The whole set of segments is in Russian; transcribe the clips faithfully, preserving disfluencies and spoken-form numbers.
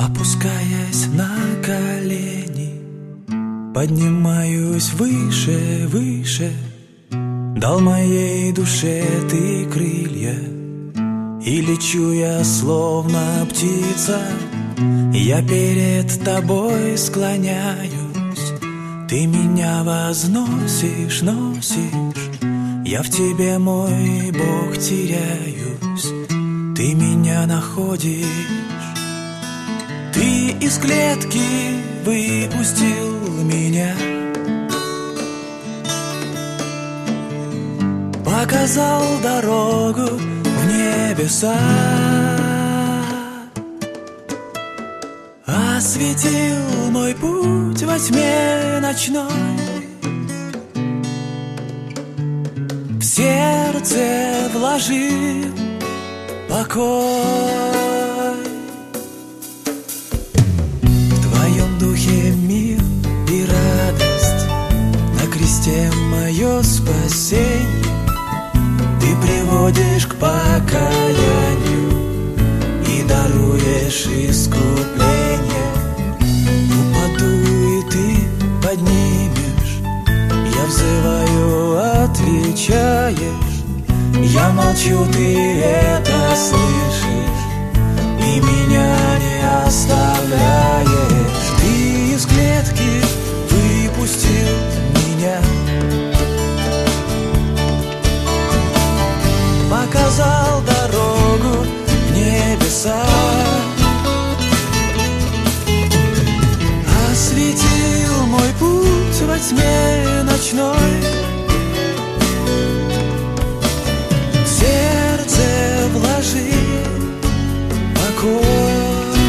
Опускаясь на колени, поднимаюсь выше, выше. Дал моей душе ты крылья, и лечу я словно птица. Я перед тобой склоняюсь, ты меня возносишь, носишь. Я в тебе, мой Бог, теряюсь, ты меня находишь. Ты из клетки выпустил меня, показал дорогу в небеса, осветил мой путь во тьме ночной. В сердце вложил покой. В твоем духе мир и радость, на кресте мое спасение. Ты приводишь к покаянию и даруешь искупление. Упаду, и ты поднимешь, я взываю, отвечаешь. Я молчу, ты это слышишь, и меня не оставляешь. Ты из клетки выпустил меня, показал дорогу в небеса, осветил мой путь во тьме ночной. В сердце вложил покой.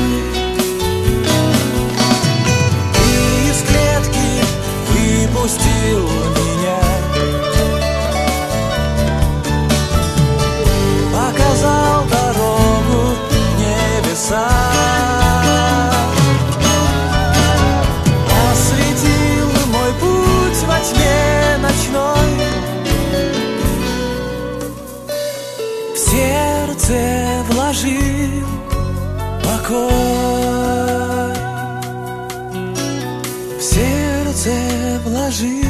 Ты из клетки выпустил меня, показал дорогу в небеса, осветил мой путь во тьме ночной. В сердце вложил покой, в сердце вложил